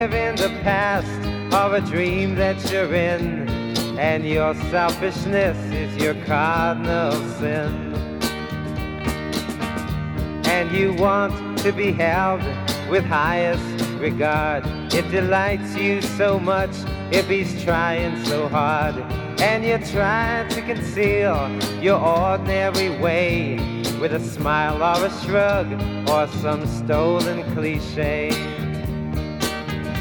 live in the past of a dream that you're in, and your selfishness is your cardinal sin. And you want to be held with highest regard. It delights you so much if he's trying so hard. And you're trying to conceal your ordinary way with a smile or a shrug or some stolen cliche.